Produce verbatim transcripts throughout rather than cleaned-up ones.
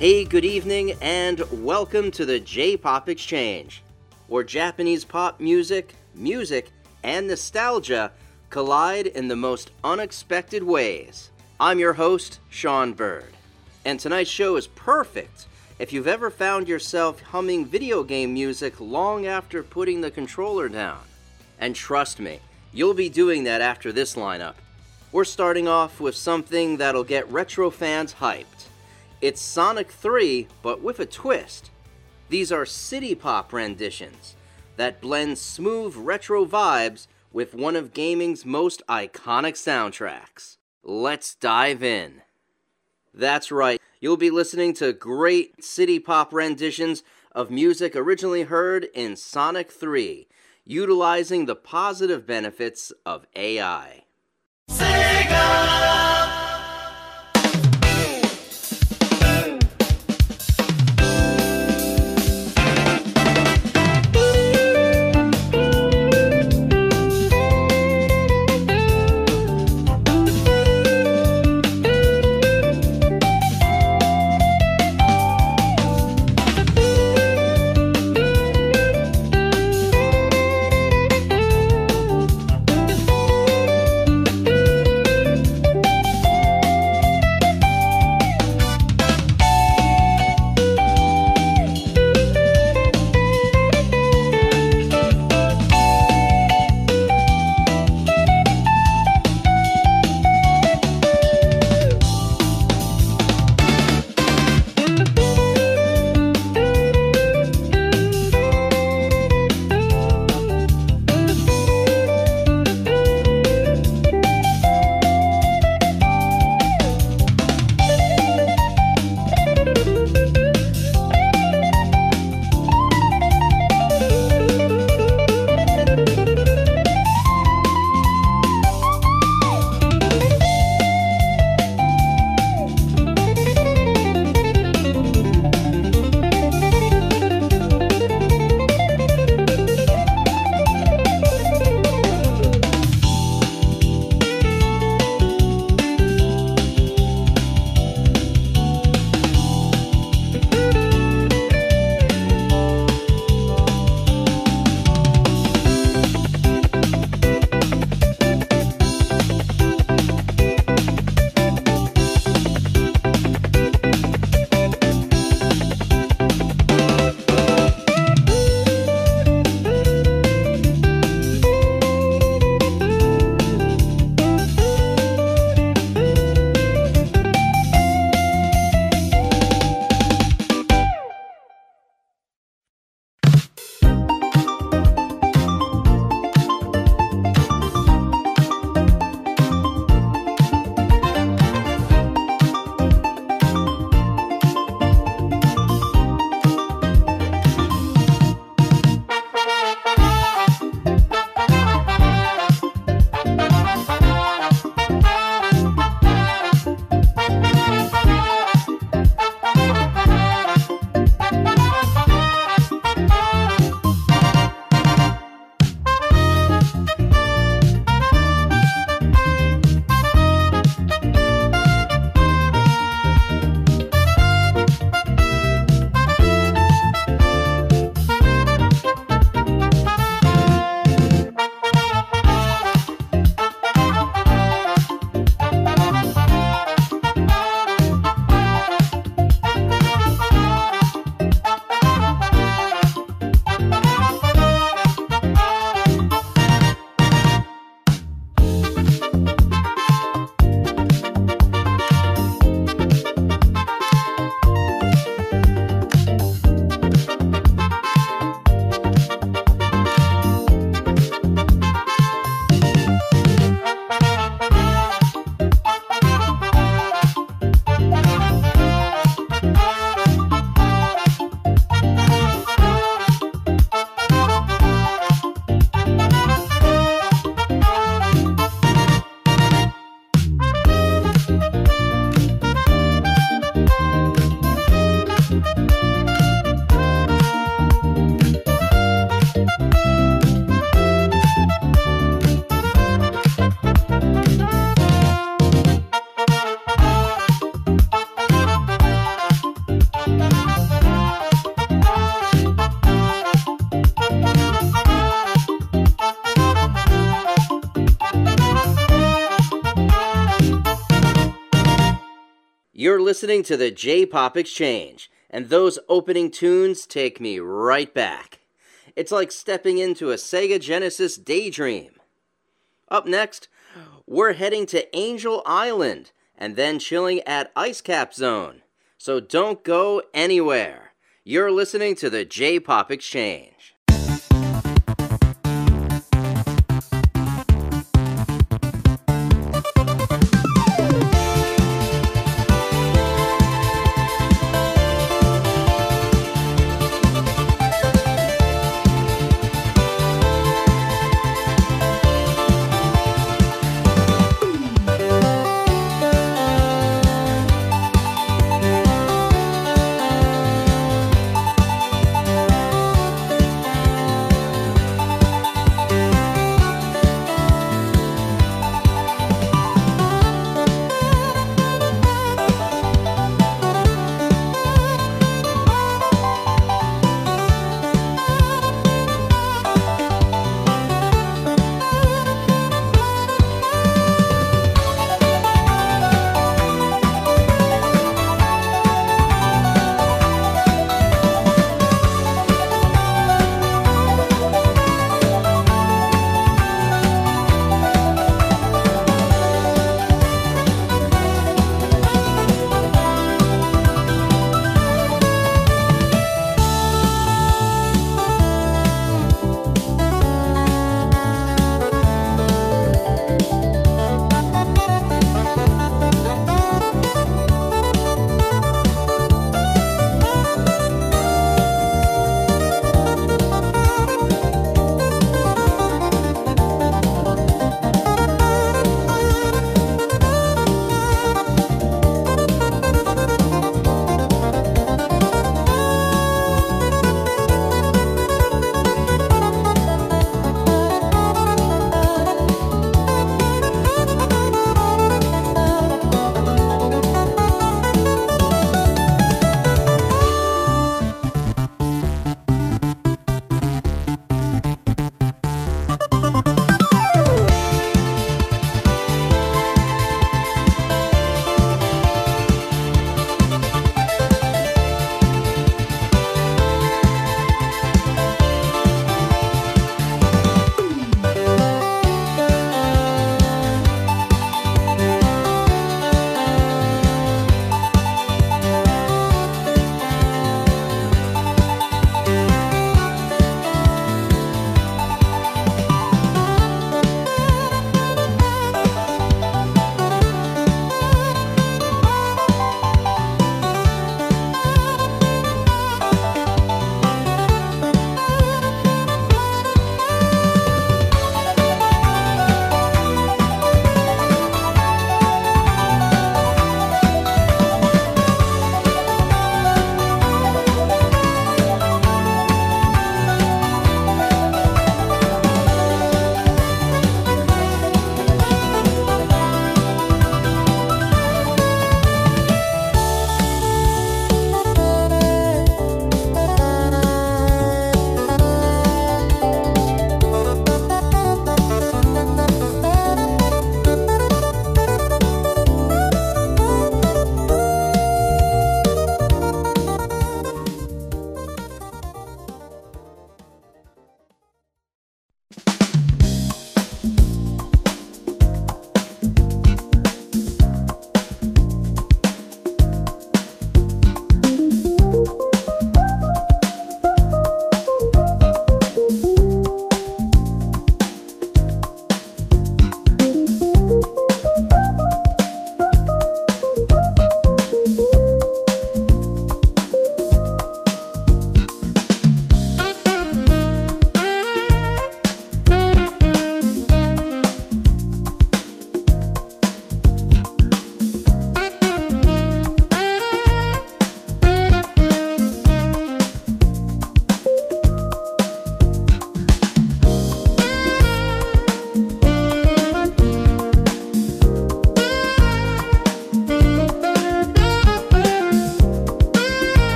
Hey, good evening, and welcome to the J-Pop Exchange, where Japanese pop music, music, and nostalgia collide in the most unexpected ways. I'm your host, Sean Bird, and tonight's show is perfect if you've ever found yourself humming video game music long after putting the controller down. And trust me, you'll be doing that after this lineup. We're starting off with something that'll get retro fans hyped. It's Sonic three, but with a twist. These are city pop renditions that blend smooth retro vibes with one of gaming's most iconic soundtracks. Let's dive in. That's right, you'll be listening to great city pop renditions of music originally heard in Sonic three, utilizing the positive benefits of A I. Sega! listening to the J-Pop Exchange, and those opening tunes take me right back. It's like stepping into a Sega Genesis daydream. Up next, we're heading to Angel Island, and then chilling at Ice Cap Zone. So don't go anywhere. You're listening to the J-Pop Exchange.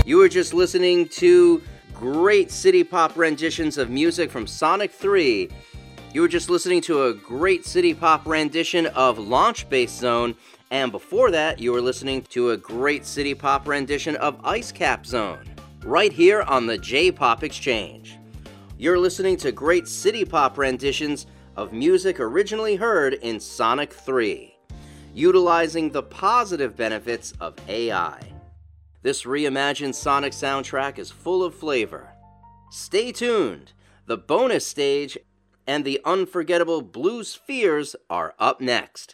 You were just listening to great city pop renditions of music from Sonic three. You were just listening to a great city pop rendition of Launch Base Zone, and before that, you were listening to a great city pop rendition of Ice Cap Zone, right here on the J-Pop Exchange. You're listening to great city pop renditions of music originally heard in Sonic three, utilizing the positive benefits of A I. This reimagined Sonic soundtrack is full of flavor. Stay tuned! The bonus stage and the unforgettable Blue Spheres are up next.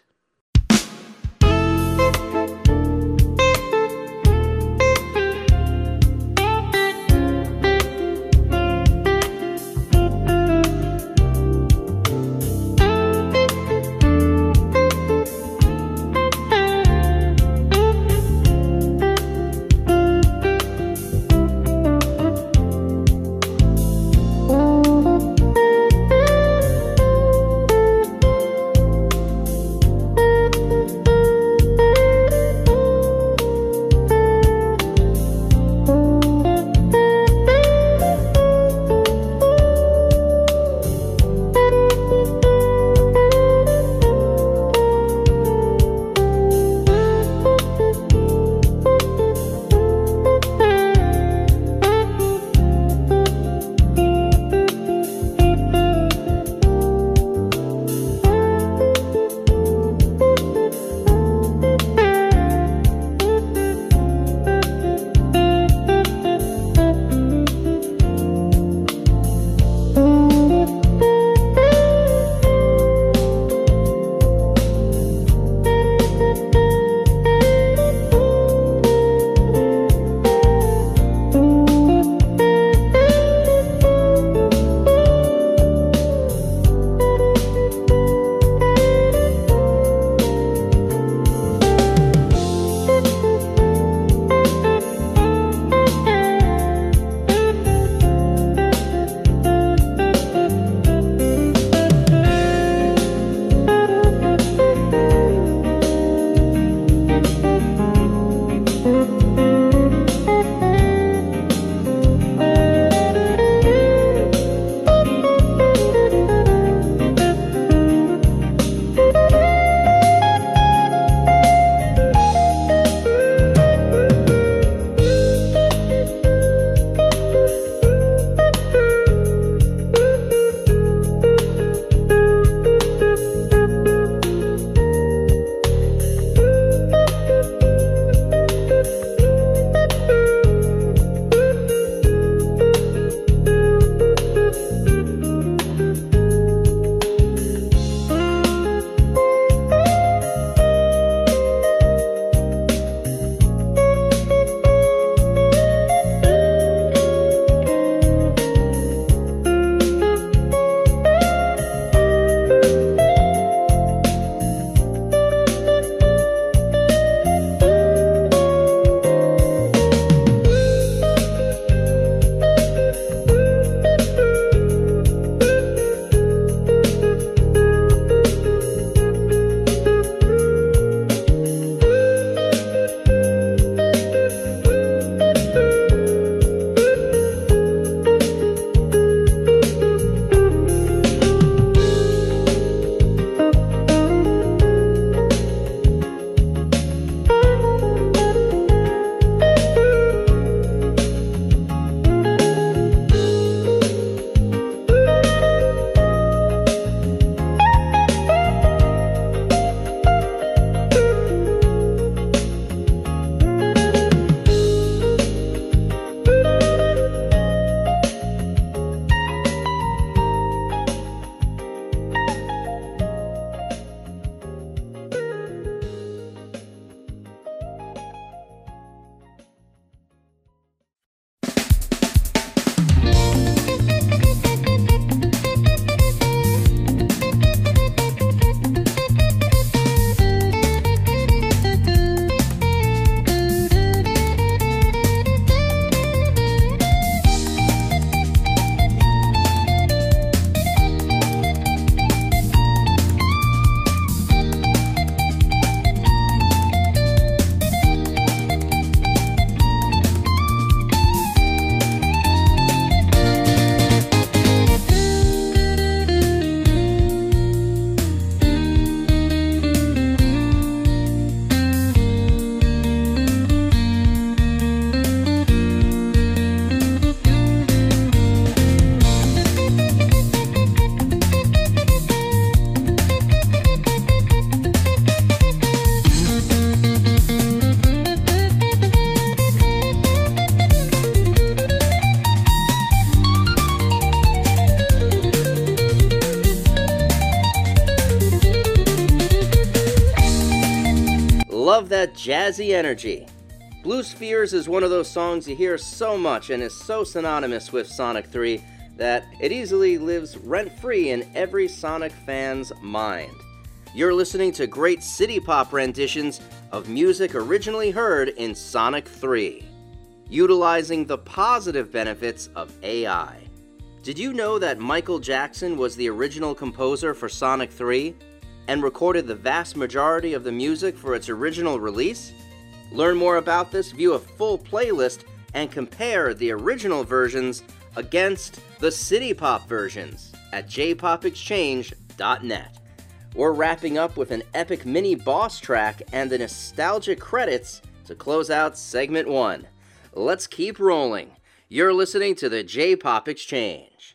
jazzy energy. Blue Spheres is one of those songs you hear so much and is so synonymous with Sonic three that it easily lives rent-free in every Sonic fan's mind. You're listening to great city pop renditions of music originally heard in Sonic three, utilizing the positive benefits of A I. Did you know that Michael Jackson was the original composer for Sonic three and recorded the vast majority of the music for its original release? Learn more about this, view a full playlist, and compare the original versions against the city pop versions at j pop exchange dot net. We're wrapping up with an epic mini boss track and the nostalgic credits to close out segment one. Let's keep rolling. You're listening to the J-Pop Exchange.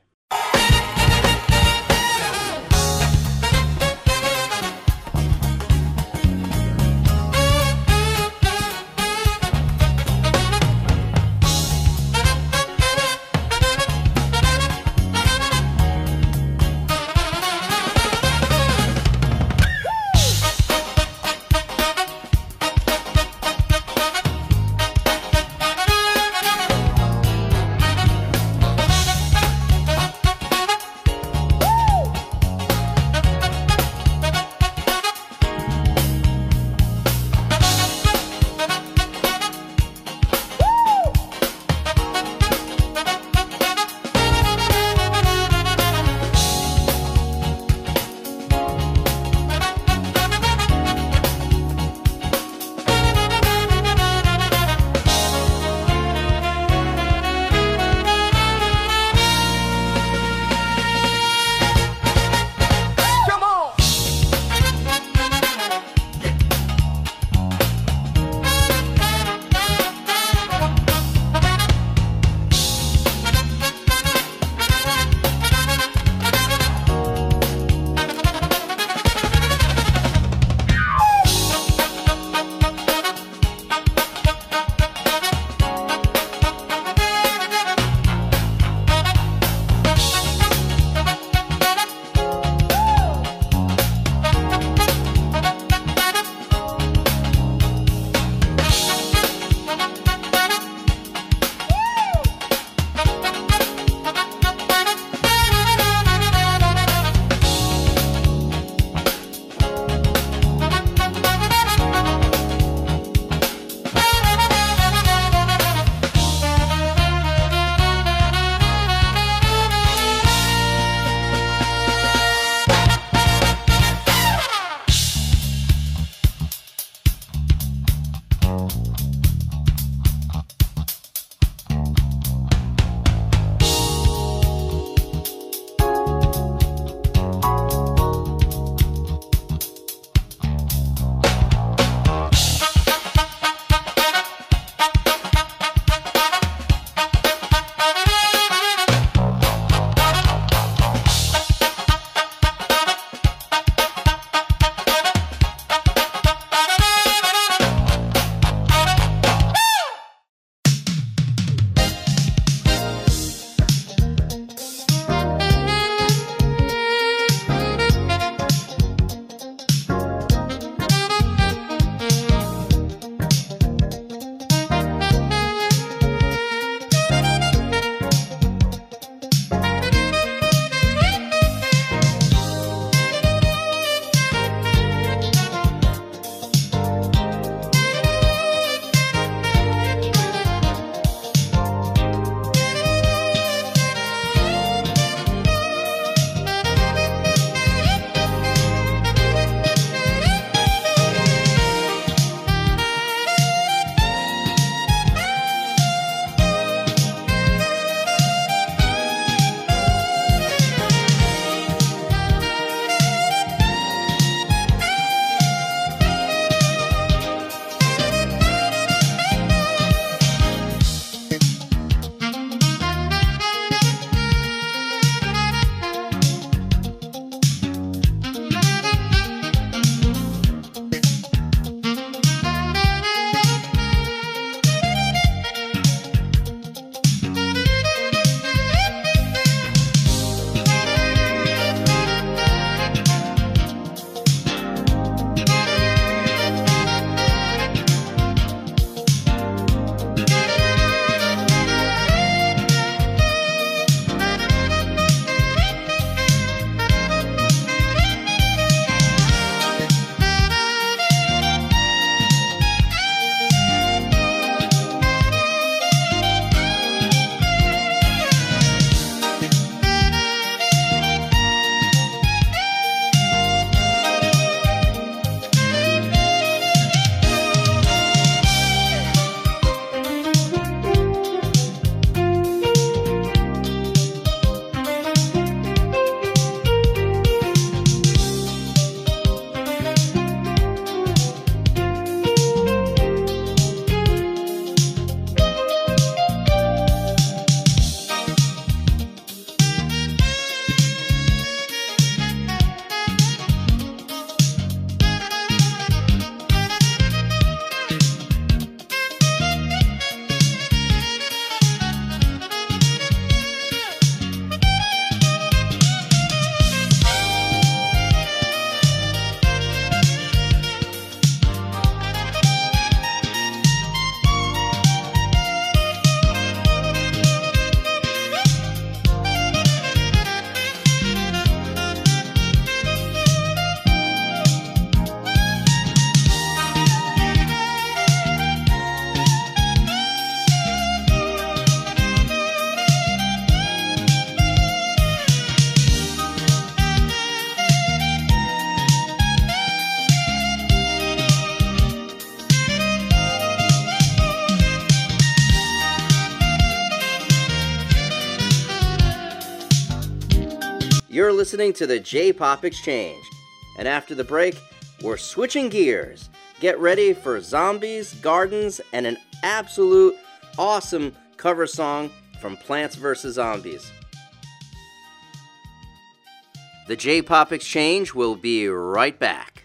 You're listening to the J-Pop Exchange. And after the break, we're switching gears. Get ready for zombies, gardens, and an absolute awesome cover song from Plants versus. Zombies. The J-Pop Exchange will be right back.